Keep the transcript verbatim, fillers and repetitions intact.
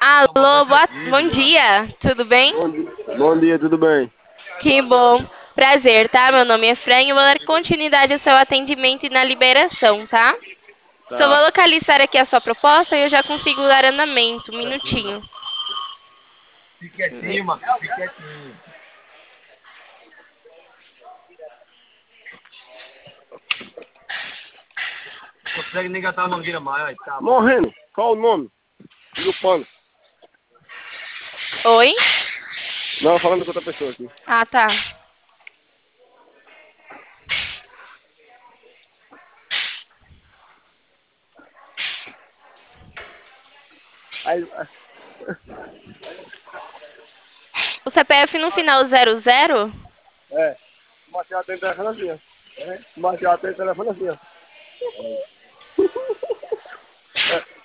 Alô, boa, bom dia, tudo bem? Bom dia, bom dia, tudo bem? Que bom. Prazer, tá? Meu nome é Fran e eu vou dar continuidade ao seu atendimento e na liberação, tá? Só vou Tá. localizar aqui a sua proposta e eu já consigo dar andamento. Um minutinho. Fique Ver. quietinho, mano. Fique quietinho. Consegue nem gastar o nome dele mais, aí tá. Morrendo. Qual o nome? Do pano. Oi? Não, falando com outra pessoa aqui. Ah, tá. Aí, ah, O C P F no final zero zero? é. O Machado tem telefone assim, ó. É. O Machado tem telefone assim, ó.